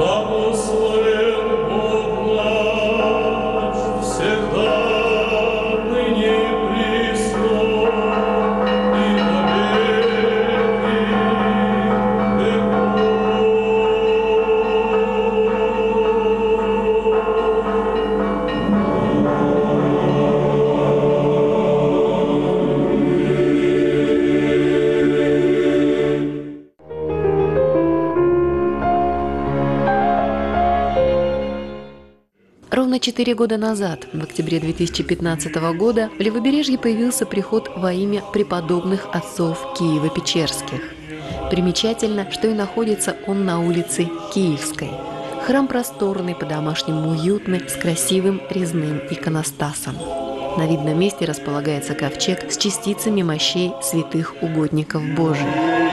Ровно 4 года назад, в октябре 2015 года, в Левобережье появился приход во имя преподобных отцов Киево-Печерских. Примечательно, что и находится он на улице Киевской. Храм просторный, по-домашнему уютный, с красивым резным иконостасом. На видном месте располагается ковчег с частицами мощей святых угодников Божиих.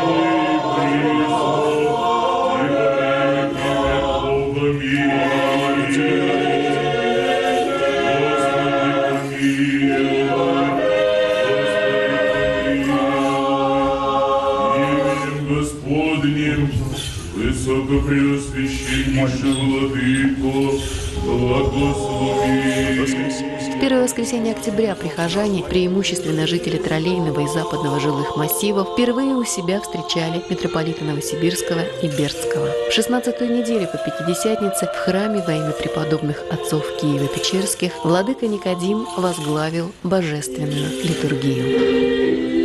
В первое воскресенье октября прихожане, преимущественно жители Троллейного и западного жилых массивов, впервые у себя встречали митрополита Новосибирского и Бердского. В 16-ю неделю по Пятидесятнице в храме во имя преподобных отцов Киево-Печерских владыка Никодим возглавил божественную литургию.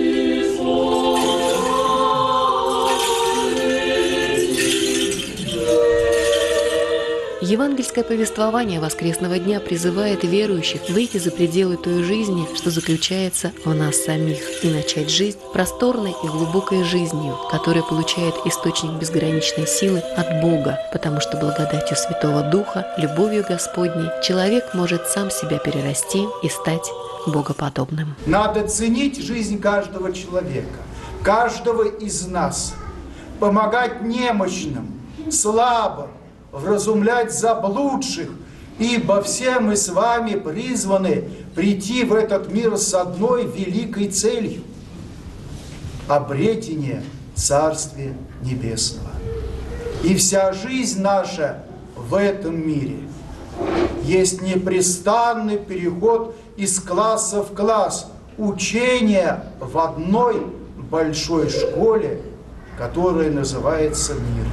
Евангельское повествование воскресного дня призывает верующих выйти за пределы той жизни, что заключается в нас самих, и начать жизнь просторной и глубокой жизнью, которая получает источник безграничной силы от Бога, потому что благодатью Святого Духа, любовью Господней, человек может сам себя перерасти и стать богоподобным. Надо ценить жизнь каждого человека, каждого из нас, помогать немощным, слабым, вразумлять заблудших, ибо все мы с вами призваны прийти в этот мир с одной великой целью – обретение Царствия Небесного. И вся жизнь наша в этом мире есть непрестанный переход из класса в класс, учение в одной большой школе, которая называется мир.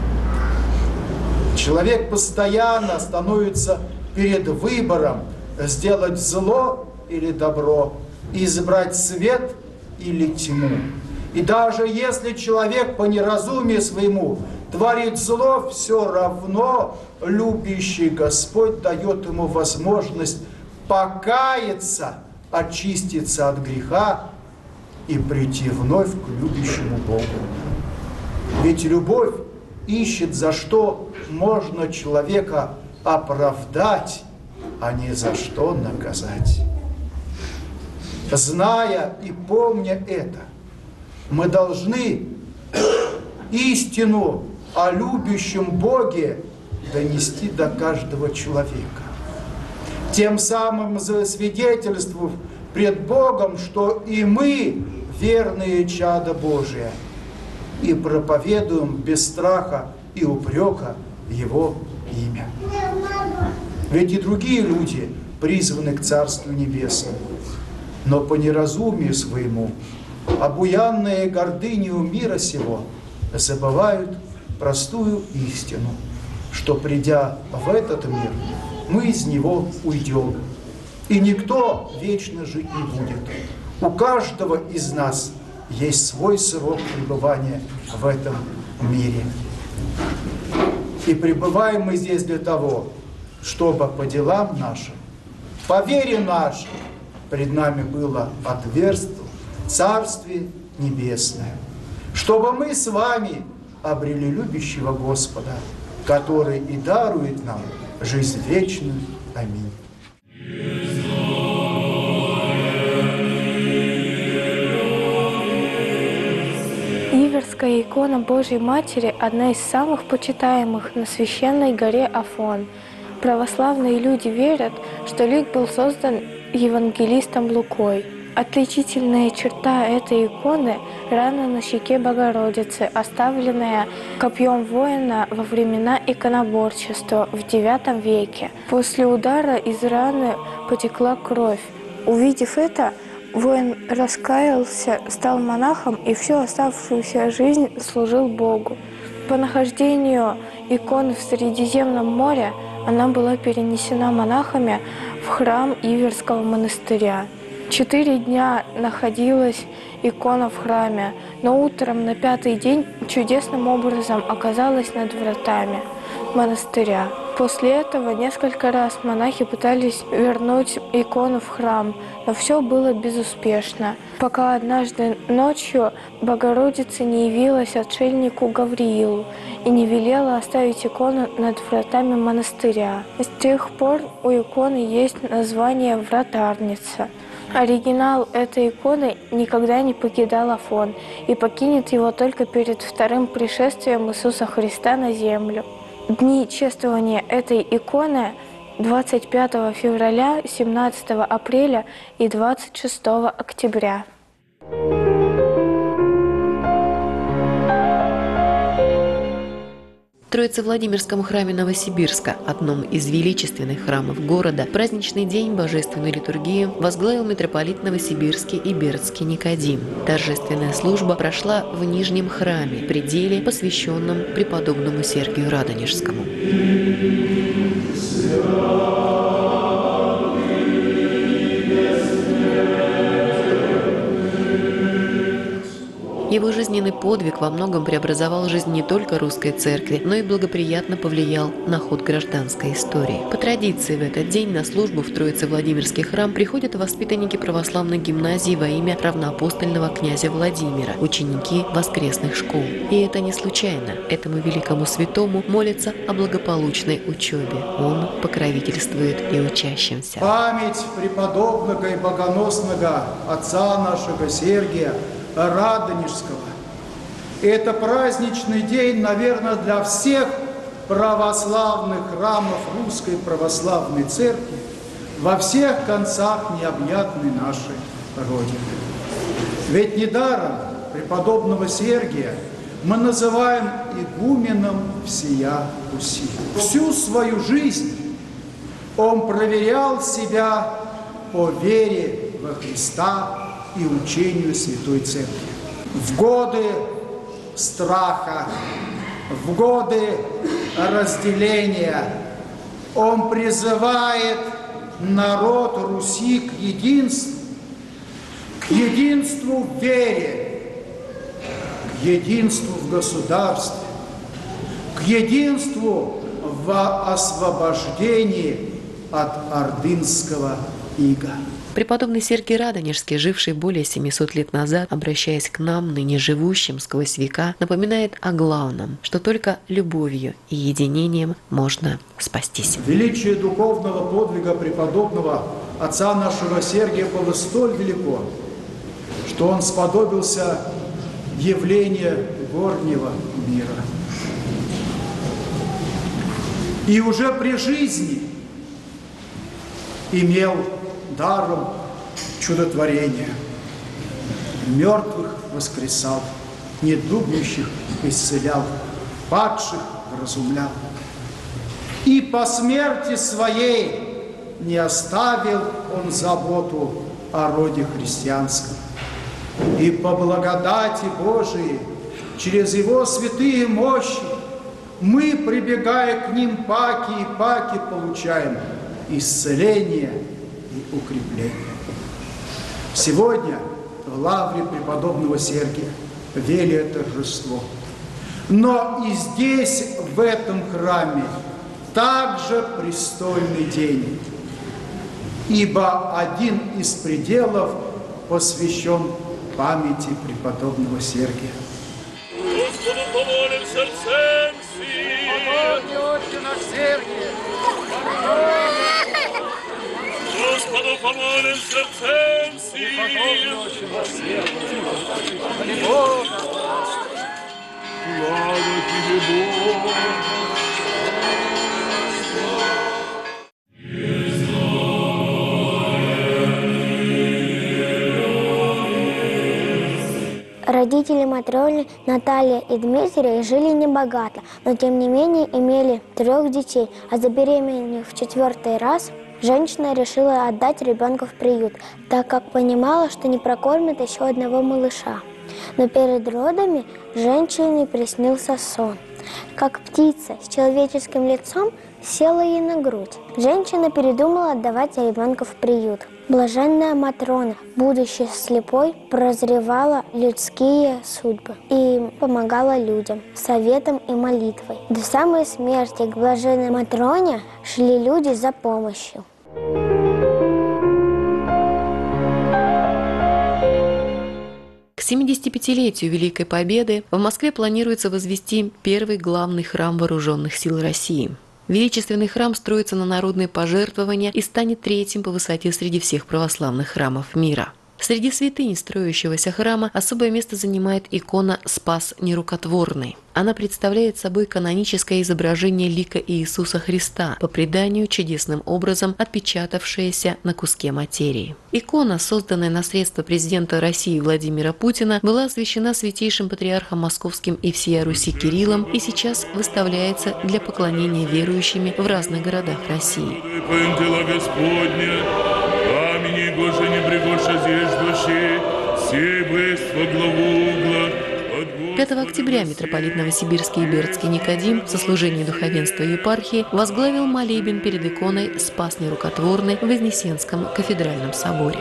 Человек постоянно становится перед выбором сделать зло или добро, избрать свет или тьму. И даже если человек по неразумию своему творит зло, все равно любящий Господь дает ему возможность покаяться, очиститься от греха и прийти вновь к любящему Богу. Ведь любовь ищет, за что можно человека оправдать, а не за что наказать. Зная и помня это, мы должны истину о любящем Боге донести до каждого человека. Тем самым засвидетельствовав пред Богом, что и мы верные чада Божия, и проповедуем без страха и упрека Его имя. Ведь и другие люди призваны к Царству Небесному, но по неразумию своему, обуянные гордынею мира сего, забывают простую истину, что, придя в этот мир, мы из него уйдем, и никто вечно жить не будет. У каждого из нас есть свой срок пребывания в этом мире. И пребываем мы здесь для того, чтобы по делам нашим, по вере нашей, пред нами было отверстие Царствие Небесное, чтобы мы с вами обрели любящего Господа, который и дарует нам жизнь вечную. Аминь. Иверская икона Божьей Матери – одна из самых почитаемых на священной горе Афон. Православные люди верят, что лик был создан евангелистом Лукой. Отличительная черта этой иконы – рана на щеке Богородицы, оставленная копьем воина во времена иконоборчества в IX веке. После удара из раны потекла кровь. Увидев это, воин раскаялся, стал монахом и всю оставшуюся жизнь служил Богу. По нахождению иконы в Средиземном море она была перенесена монахами в храм Иверского монастыря. 4 дня находилась икона в храме, но утром на 5-й день чудесным образом оказалась над вратами монастыря. После этого несколько раз монахи пытались вернуть икону в храм, но все было безуспешно, пока однажды ночью Богородица не явилась отшельнику Гавриилу и не велела оставить икону над вратами монастыря. С тех пор у иконы есть название «Вратарница». Оригинал этой иконы никогда не покидал Афон и покинет его только перед вторым пришествием Иисуса Христа на землю. Дни чествования этой иконы 25 февраля, 17 апреля и 26 октября. В Троице-Владимирском храме Новосибирска, одном из величественных храмов города, праздничный день божественной литургии возглавил митрополит Новосибирский и Бердский Никодим. Торжественная служба прошла в Нижнем храме, пределе, посвященном преподобному Сергию Радонежскому. Его жизненный подвиг во многом преобразовал жизнь не только русской церкви, но и благоприятно повлиял на ход гражданской истории. По традиции в этот день на службу в Троице-Владимирский храм приходят воспитанники православной гимназии во имя равноапостольного князя Владимира, ученики воскресных школ. И это не случайно. Этому великому святому молятся о благополучной учебе. Он покровительствует и учащимся. Память преподобного и богоносного отца нашего Сергия Радонежского. Это праздничный день, наверное, для всех православных храмов Русской Православной Церкви во всех концах необъятной нашей Родины. Ведь недаром преподобного Сергия мы называем игуменом всея Руси. Всю свою жизнь он проверял себя по вере во Христа и учению Святой Церкви. В годы страха, в годы разделения он призывает народ Руси к единству в вере, к единству в государстве, к единству в освобождении от ордынского ига. Преподобный Сергий Радонежский, живший более 700 лет назад, обращаясь к нам, ныне живущим сквозь века, напоминает о главном, что только любовью и единением можно спастись. Величие духовного подвига преподобного отца нашего Сергия было столь велико, что он сподобился явления горнего мира. И уже при жизни имел даром чудотворения. Мертвых воскресал, недугнущих исцелял, падших вразумлял. И по смерти своей не оставил он заботу о роде христианском. И по благодати Божией, через его святые мощи, мы, прибегая к ним паки и паки, получаем исцеление и укрепление. Сегодня в лавре преподобного Сергия великое торжество. Но и здесь, в этом храме, также престольный день, ибо один из пределов посвящен памяти преподобного Сергия. Господу помолим сердцем сим. Помоги, Отче наш Сергий! Господу помолим сердцем сим. Слава тебе, Бог! Родители Матроны, Наталья и Дмитрий, жили небогато, но тем не менее имели 3 детей, а забеременев в 4-й раз, женщина решила отдать ребенка в приют, так как понимала, что не прокормит еще одного малыша. Но перед родами женщине приснился сон. Как птица с человеческим лицом села ей на грудь. Женщина передумала отдавать ребенка в приют. Блаженная Матрона, будучи слепой, прозревала людские судьбы и помогала людям советом и молитвой. До самой смерти к блаженной Матроне шли люди за помощью. К 75-летию Великой Победы в Москве планируется возвести первый главный храм Вооруженных сил России. Величественный храм строится на народные пожертвования и станет 3-м по высоте среди всех православных храмов мира. Среди святынь строящегося храма особое место занимает икона «Спас нерукотворный». Она представляет собой каноническое изображение лика Иисуса Христа, по преданию чудесным образом отпечатавшееся на куске материи. Икона, созданная на средства президента России Владимира Путина, была освящена святейшим патриархом Московским и всея Руси Кириллом и сейчас выставляется для поклонения верующими в разных городах России. 5 октября митрополит Новосибирский и Бердский Никодим в сослужении духовенства епархии возглавил молебен перед иконой «Спас нерукотворный» в Вознесенском кафедральном соборе.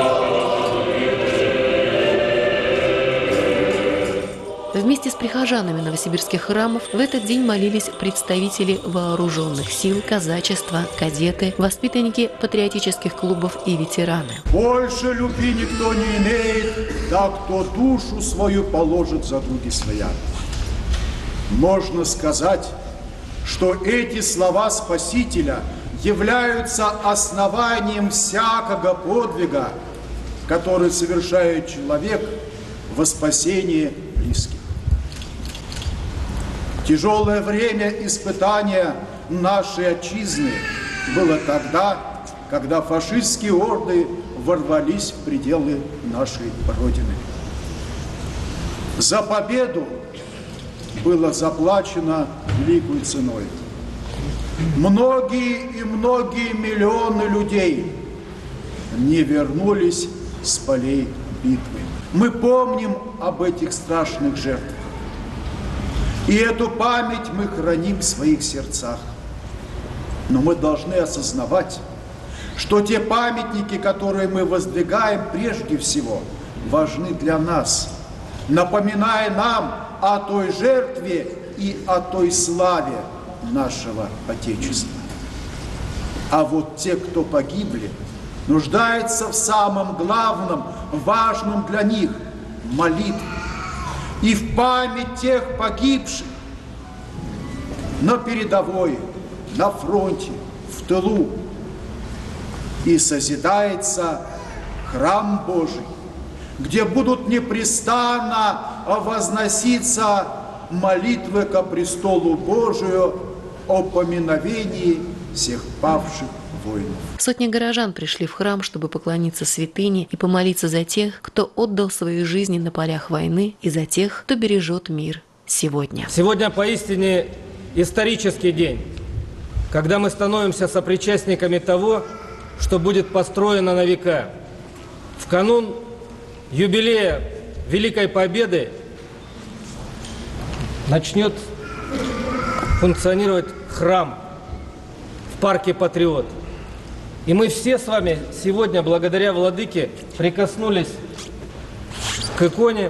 Вместе с прихожанами новосибирских храмов в этот день молились представители вооруженных сил, казачества, кадеты, воспитанники патриотических клубов и ветераны. Больше любви никто не имеет, так кто душу свою положит за други своя. Можно сказать, что эти слова Спасителя являются основанием всякого подвига, который совершает человек во спасении близких. Тяжелое время испытания нашей отчизны было тогда, когда фашистские орды ворвались в пределы нашей Родины. За победу было заплачено великой ценой. Многие и многие миллионы людей не вернулись с полей битвы. Мы помним об этих страшных жертвах. И эту память мы храним в своих сердцах. Но мы должны осознавать, что те памятники, которые мы воздвигаем, прежде всего важны для нас, напоминая нам о той жертве и о той славе нашего Отечества. А вот те, кто погибли, нуждаются в самом главном, важном для них – молитве. И в память тех погибших на передовой, на фронте, в тылу. И созидается храм Божий, где будут непрестанно возноситься молитвы ко престолу Божию о поминовении всех павших воинов. Сотни горожан пришли в храм, чтобы поклониться святыне и помолиться за тех, кто отдал свои жизни на полях войны, и за тех, кто бережет мир сегодня. Сегодня поистине исторический день, когда мы становимся сопричастниками того, что будет построено на века. В канун юбилея Великой Победы начнет функционировать храм в парке «Патриот». И мы все с вами сегодня, благодаря Владыке, прикоснулись к иконе.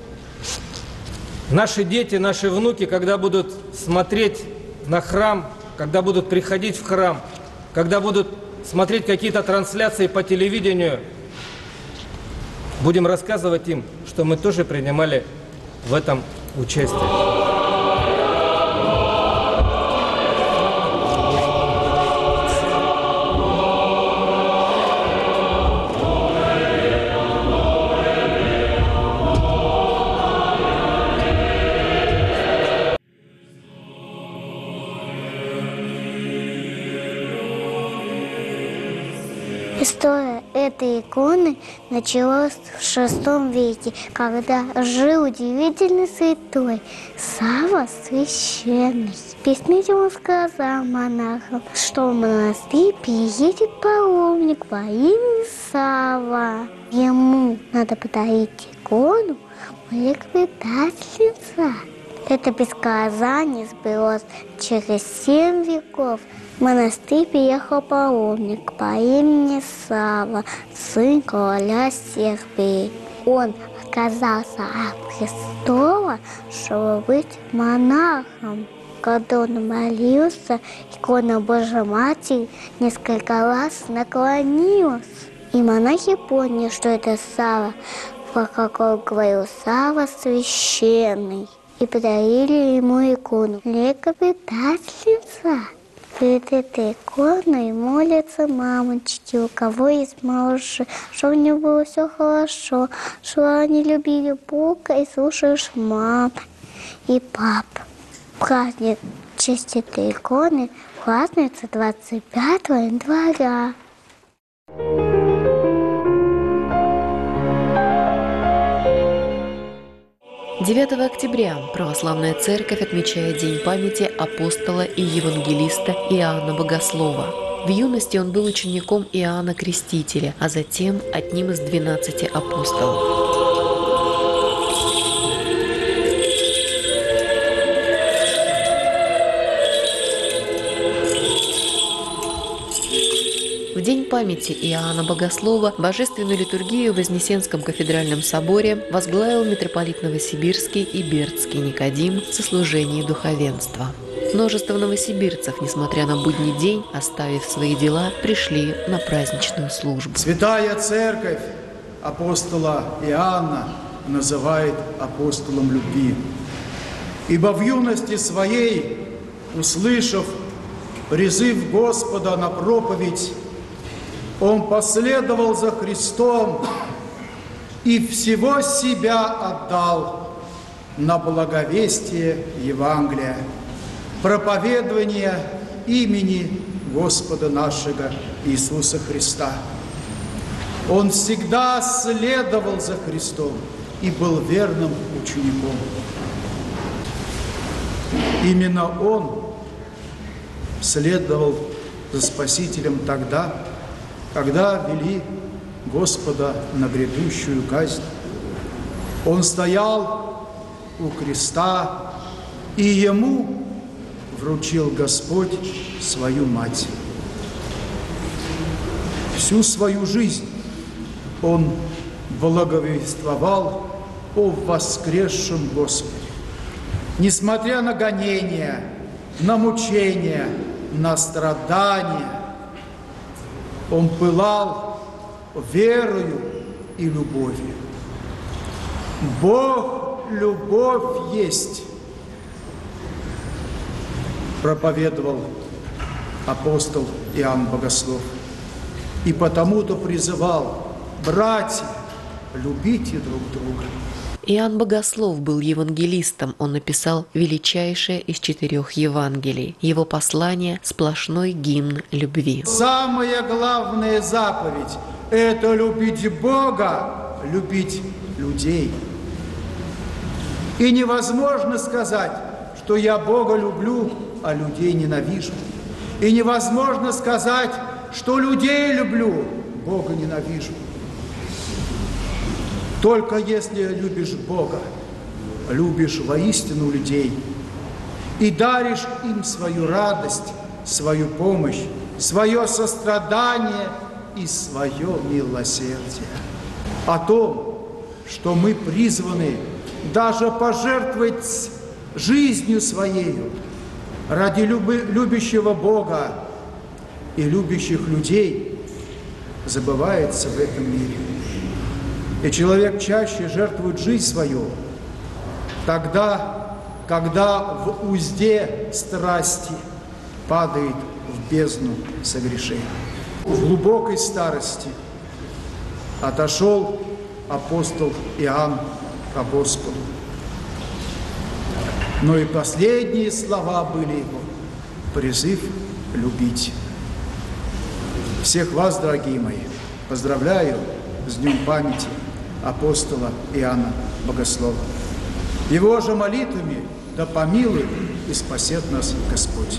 Наши дети, наши внуки, когда будут смотреть на храм, когда будут приходить в храм, когда будут смотреть какие-то трансляции по телевидению, будем рассказывать им, что мы тоже принимали в этом участие. История этой иконы началось в VI веке, когда жил удивительный святой Савва Священный. В письме он сказал монахам, что в монастырь приедет паломник по имени Савва. Ему надо подарить икону млекопитательница. Это предсказание сбылось через 7 веков. В монастырь приехал паломник по имени Савва, сын короля Сербии. Он отказался от престола, чтобы быть монахом. Когда он молился, икона Божьей Матери несколько раз наклонилась. И монахи поняли, что это Савва, как он говорил, Савва Священный. И подарили ему икону млекопитательница. Перед этой иконой молятся мамочки, у кого есть малыши, что у них было все хорошо, что они любили Бога и слушаешь мам и пап. Праздник в честь этой иконы празднуется 25 января. 9 октября Православная Церковь отмечает День памяти апостола и евангелиста Иоанна Богослова. В юности он был учеником Иоанна Крестителя, а затем одним из 12 апостолов. В День памяти Иоанна Богослова божественную литургию в Вознесенском кафедральном соборе возглавил митрополит Новосибирский и Бердский Никодим в сослужении духовенства. Множество новосибирцев, несмотря на будний день, оставив свои дела, пришли на праздничную службу. Святая Церковь апостола Иоанна называет апостолом любви. Ибо в юности своей, услышав призыв Господа на проповедь, он последовал за Христом и всего себя отдал на благовестие Евангелия, проповедование имени Господа нашего Иисуса Христа. Он всегда следовал за Христом и был верным учеником. Именно он следовал за Спасителем тогда, когда вели Господа на грядущую казнь. Он стоял у креста, и ему вручил Господь свою мать. Всю свою жизнь он благовествовал о воскресшем Господе. Несмотря на гонения, на мучения, на страдания, он пылал верою и любовью. Бог любовь есть, проповедовал апостол Иоанн Богослов. И потому-то призывал: братья, любите друг друга. Иоанн Богослов был евангелистом. Он написал величайшее из 4 Евангелий. Его послание – сплошной гимн любви. Самая главная заповедь – это любить Бога, любить людей. И невозможно сказать, что я Бога люблю, а людей ненавижу. И невозможно сказать, что людей люблю, Бога ненавижу. Только если любишь Бога, любишь воистину людей и даришь им свою радость, свою помощь, свое сострадание и свое милосердие. О том, что мы призваны даже пожертвовать жизнью своей ради любящего Бога и любящих людей, забывается в этом мире. И человек чаще жертвует жизнь свою тогда, когда в узде страсти падает в бездну согрешения. В глубокой старости отошел апостол Иоанн к Господу. Но и последние слова были его: призыв любить. Всех вас, дорогие мои, Поздравляю с Днем памяти апостола Иоанна Богослова. Его же молитвами да помилует и спасет нас Господь.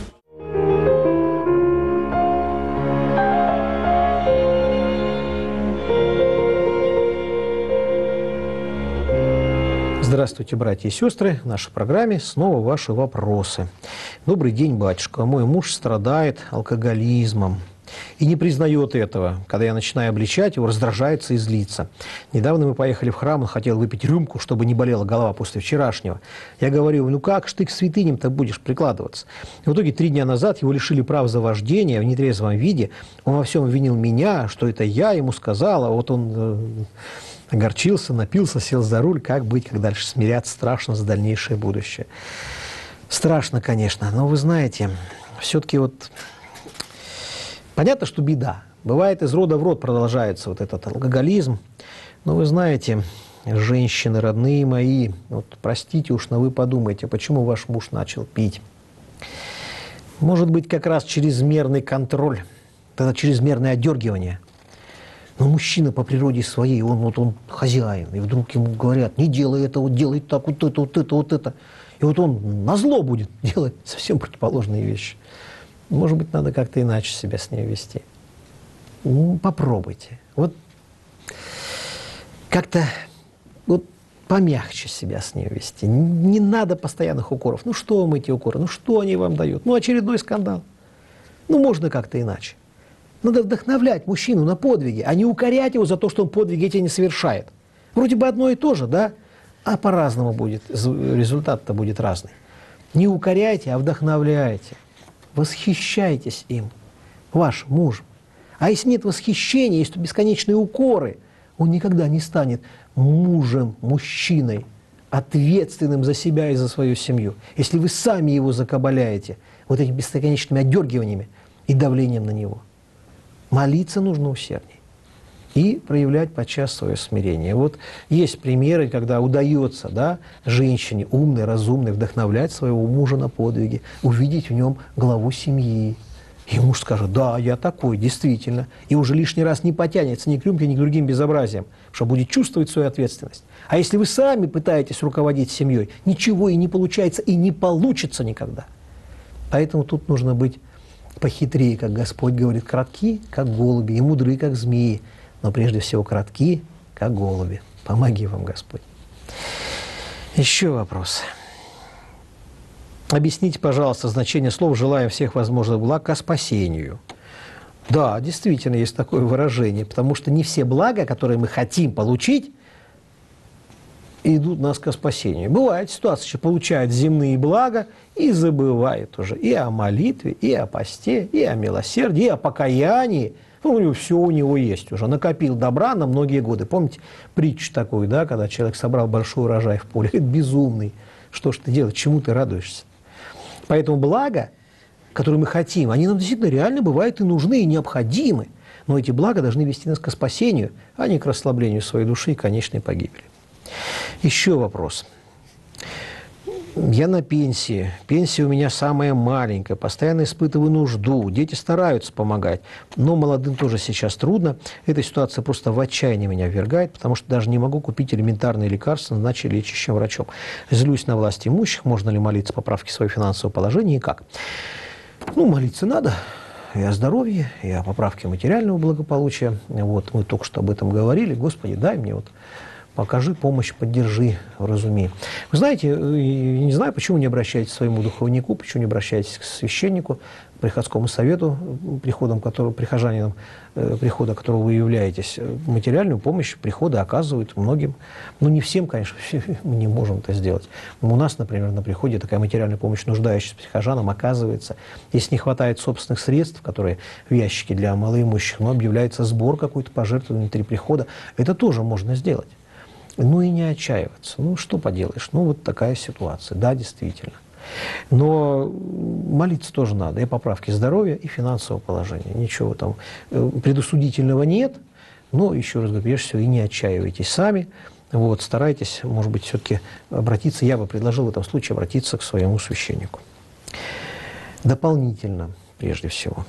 Здравствуйте, братья и сестры. В нашей программе снова ваши вопросы. Добрый день, батюшка. Мой муж страдает алкоголизмом и не признает этого. Когда я начинаю обличать его, раздражается и злится. Недавно мы поехали в храм, он хотел выпить рюмку, чтобы не болела голова после вчерашнего. Я говорю, ну как ж ты к святыням-то будешь прикладываться? И в итоге 3 дня назад его лишили прав за вождение в нетрезвом виде. Он во всем обвинил меня, что это я ему сказала. Вот он огорчился, напился, сел за руль. Как быть, как дальше смиряться? Страшно за дальнейшее будущее. Страшно, конечно, но вы знаете, все-таки вот понятно, что беда. Бывает, из рода в род продолжается вот этот алкоголизм. Но вы знаете, женщины, родные мои, вот простите уж, но вы подумайте, почему ваш муж начал пить. Может быть, как раз чрезмерный контроль, это чрезмерное одергивание. Но мужчина по природе своей, он хозяин, и вдруг ему говорят, не делай это, вот делай так, вот это, вот это, вот это. И вот он назло будет делать совсем противоположные вещи. Может быть, надо как-то иначе себя с ней вести. Ну, попробуйте. Вот как-то вот помягче себя с ней вести. Не надо постоянных укоров. Ну, что вам эти укоры? Ну, что они вам дают? Ну, очередной скандал. Ну, можно как-то иначе. Надо вдохновлять мужчину на подвиги, а не укорять его за то, что он подвиги эти не совершает. Вроде бы одно и то же, да? А по-разному будет. Результат-то будет разный. Не укоряйте, а вдохновляйте. Восхищайтесь им, вашим мужем. А если нет восхищения, есть бесконечные укоры, он никогда не станет мужем, мужчиной, ответственным за себя и за свою семью. Если вы сами его закабаляете вот этими бесконечными отдергиваниями и давлением на него. Молиться нужно усердней и проявлять подчас свое смирение. Вот есть примеры, когда удается, да, женщине умной, разумной вдохновлять своего мужа на подвиги, увидеть в нем главу семьи. И муж скажет, да, я такой, действительно. И уже лишний раз не потянется ни к рюмке, ни к другим безобразиям, что будет чувствовать свою ответственность. А если вы сами пытаетесь руководить семьей, ничего и не получается, и не получится никогда. Поэтому тут нужно быть похитрее, как Господь говорит, кратки, как голуби, и мудры, как змеи, но прежде всего кратки, как голуби. Помоги вам, Господь. Еще вопрос. Объясните, пожалуйста, значение слов «желаем всех возможных благ ко спасению». Да, действительно, есть такое выражение, потому что не все блага, которые мы хотим получить, идут нас ко спасению. Бывает ситуация, что получает земные блага и забывает уже и о молитве, и о посте, и о милосердии, и о покаянии. Ну, у него все у него есть уже. Накопил добра на многие годы. Помните притчу такую, да, когда человек собрал большой урожай в поле? Говорит, безумный. Что ж ты делаешь? Чему ты радуешься? Поэтому блага, которые мы хотим, они нам действительно реально бывают и нужны, и необходимы. Но эти блага должны вести нас к спасению, а не к расслаблению своей души и конечной погибели. Еще вопрос. Я на пенсии. Пенсия у меня самая маленькая. Постоянно испытываю нужду. Дети стараются помогать. Но молодым тоже сейчас трудно. Эта ситуация просто в отчаяние меня ввергает, потому что даже не могу купить элементарные лекарства, назначить лечащим врачом. Злюсь на власть имущих. Можно ли молиться о поправке своего финансового положения и как? Ну, молиться надо. И о здоровье, и о поправке материального благополучия. Вот, мы только что об этом говорили. Господи, дай мне вот... Покажи помощь, поддержи, вразуми. Вы знаете, я не знаю, почему не обращаетесь к своему духовнику, почему не обращаетесь к священнику, приходскому совету, прихожанином прихода, которого вы являетесь. Материальную помощь приходы оказывают многим. Ну, не всем, конечно, мы не можем это сделать. Но у нас, например, на приходе такая материальная помощь нуждающимся прихожанам оказывается. Если не хватает собственных средств, которые в ящике для малоимущих, но объявляется сбор какой-то пожертвований внутри прихода, это тоже можно сделать. Ну и не отчаиваться. Ну, что поделаешь? Ну, вот такая ситуация. Да, действительно. Но молиться тоже надо. И поправки здоровья, и финансового положения. Ничего там предосудительного нет. Но, еще раз говорю, прежде всего, и не отчаивайтесь сами. Вот, старайтесь, может быть, все-таки обратиться. Я бы предложил в этом случае обратиться к своему священнику. Дополнительно, прежде всего.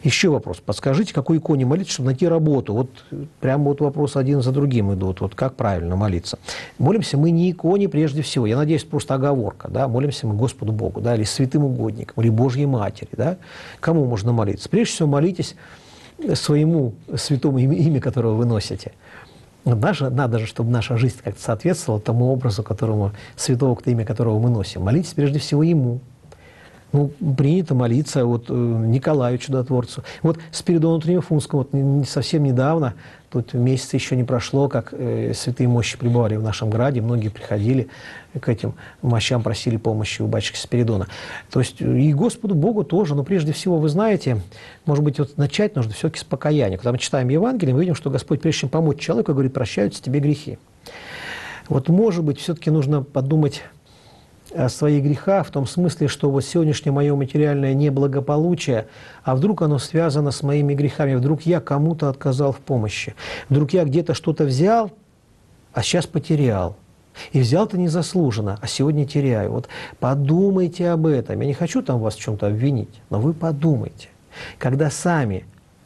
Еще вопрос. Подскажите, какой иконе молиться, чтобы найти работу? Вот прямо вот вопрос один за другим идут. Вот как правильно молиться? Молимся мы не иконе прежде всего. Я надеюсь, просто оговорка. Да? Молимся мы Господу Богу, да? Или святым угодникам, или Божьей Матери. Да? Кому можно молиться? Прежде всего, молитесь своему святому имя, которого вы носите. Надо же, чтобы наша жизнь как-то соответствовала тому образу, которому, святого имя которого мы носим. Молитесь прежде всего Ему. Ну, принято молиться вот Николаю Чудотворцу. Вот Спиридону Триумфунскому, вот совсем недавно, тут месяц еще не прошло, как святые мощи пребывали в нашем граде, многие приходили к этим мощам, просили помощи у батюшки Спиридона. То есть и Господу Богу тоже, но прежде всего, вы знаете, может быть, вот начать нужно все-таки с покаяния. Когда мы читаем Евангелие, мы видим, что Господь, прежде чем помочь человеку, говорит, прощаются тебе грехи. Вот, может быть, все-таки нужно подумать о своих грехах в том смысле, что вот сегодняшнее мое материальное неблагополучие, а вдруг оно связано с моими грехами, вдруг я кому-то отказал в помощи, вдруг я где-то что-то взял, а сейчас потерял. И взял-то незаслуженно, а сегодня теряю. Вот подумайте об этом. Я не хочу там вас в чем-то обвинить, но вы подумайте. Когда сами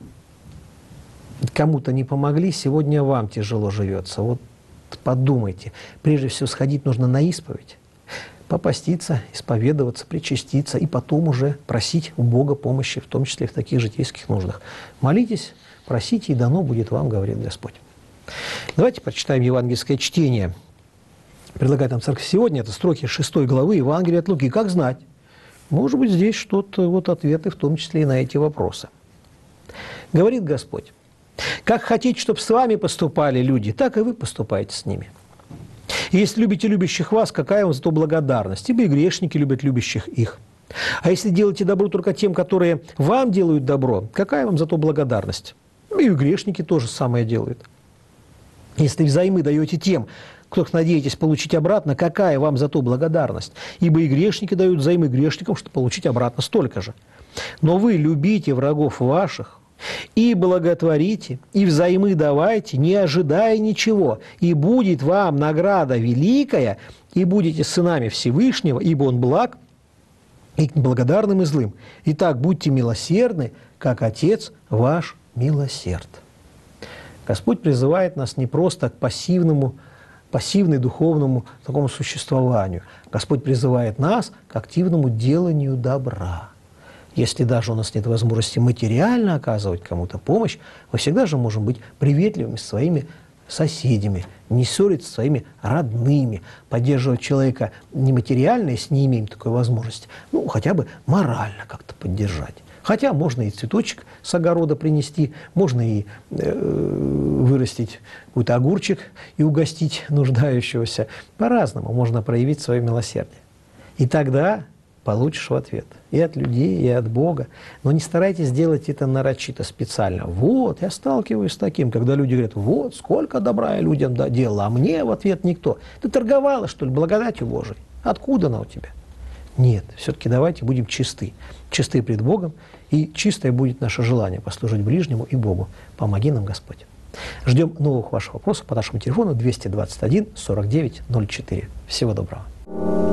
кому-то не помогли, сегодня вам тяжело живется. Вот подумайте. Прежде всего, сходить нужно на исповедь. Попаститься, исповедоваться, причаститься и потом уже просить у Бога помощи, в том числе в таких житейских нуждах. Молитесь, просите, и дано будет вам, говорит Господь. Давайте прочитаем евангельское чтение. Предлагает нам Церковь сегодня, это строки 6 главы Евангелия от Луки. Как знать? Может быть, здесь что-то, вот ответы, в том числе и на эти вопросы. Говорит Господь: «Как хотите, чтобы с вами поступали люди, так и вы поступайте с ними. И если любите любящих вас, какая вам за то благодарность? Ибо и грешники любят любящих их. А если делаете добро только тем, которые вам делают добро, какая вам за то благодарность? И грешники тоже самое делают. Если взаймы даете тем, кто надеетесь получить обратно, какая вам за то благодарность? Ибо и грешники дают взаймы грешникам, чтобы получить обратно столько же. Но вы любите врагов ваших, и благотворите, и взаймы давайте, не ожидая ничего, и будет вам награда великая, и будете сынами Всевышнего, ибо Он благ, и к благодарным и злым. Итак, будьте милосердны, как Отец ваш милосерд». Господь призывает нас не просто к пассивной духовному такому существованию. Господь призывает нас к активному деланию добра. Если даже у нас нет возможности материально оказывать кому-то помощь, мы всегда же можем быть приветливыми с своими соседями, не ссориться с своими родными, поддерживать человека нематериально, если не имеем такой возможности, ну, хотя бы морально как-то поддержать. Хотя можно и цветочек с огорода принести, можно и вырастить какой-то огурчик и угостить нуждающегося. По-разному можно проявить свое милосердие. И тогда получишь в ответ и от людей, и от Бога. Но не старайтесь делать это нарочито, специально. Вот, я сталкиваюсь с таким, когда люди говорят: вот, сколько добра я людям делала, а мне в ответ никто. Ты торговала, что ли, благодатью Божией? Откуда она у тебя? Нет, все-таки давайте будем чисты. Чисты пред Богом, и чистое будет наше желание послужить ближнему и Богу. Помоги нам, Господь. Ждем новых ваших вопросов по нашему телефону 221 49 04. Всего доброго.